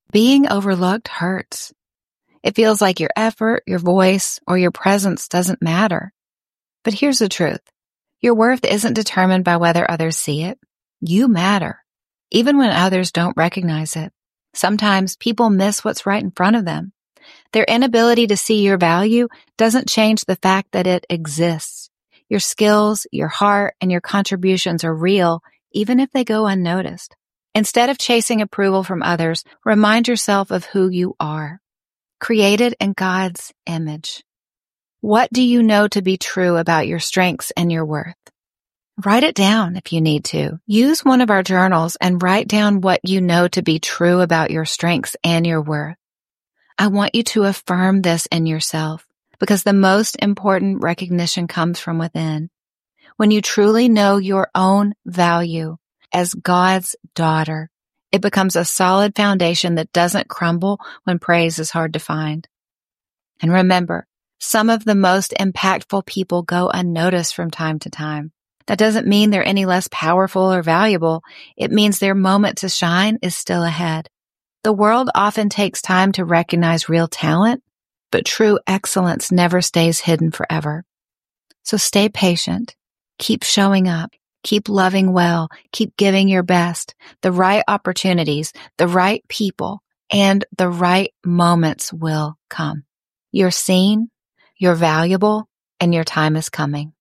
Being overlooked hurts. It feels like your effort, your voice, or your presence doesn't matter. But here's the truth. Your worth isn't determined by whether others see it. You matter, even when others don't recognize it. Sometimes people miss what's right in front of them. Their inability to see your value doesn't change the fact that it exists. Your skills, your heart, and your contributions are real, even if they go unnoticed. Instead of chasing approval from others, remind yourself of who you are, created in God's image. What do you know to be true about your strengths and your worth? Write it down if you need to. Use one of our journals and write down what you know to be true about your strengths and your worth. I want you to affirm this in yourself because the most important recognition comes from within. When you truly know your own value as God's daughter, it becomes a solid foundation that doesn't crumble when praise is hard to find. And remember, some of the most impactful people go unnoticed from time to time. That doesn't mean they're any less powerful or valuable. It means their moment to shine is still ahead. The world often takes time to recognize real talent, but true excellence never stays hidden forever. So stay patient. Keep showing up. Keep loving well. Keep giving your best. The right opportunities, the right people, and the right moments will come. You're seen, you're valuable, and your time is coming.